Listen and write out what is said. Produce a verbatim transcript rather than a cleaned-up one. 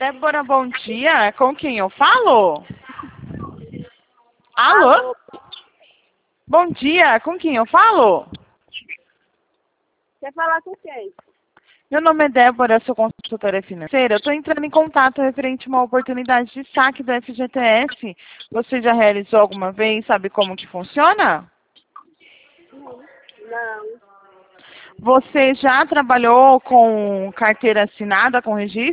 Débora, bom dia. Com quem eu falo? Alô? Alô? Bom dia. Com quem eu falo? Quer falar com quem? Meu nome é Débora, sou consultora financeira. Eu estou entrando em contato referente a uma oportunidade de saque do F G T S. Você já realizou alguma vez? Sabe como que funciona? Não. Você já trabalhou com carteira assinada, com registro?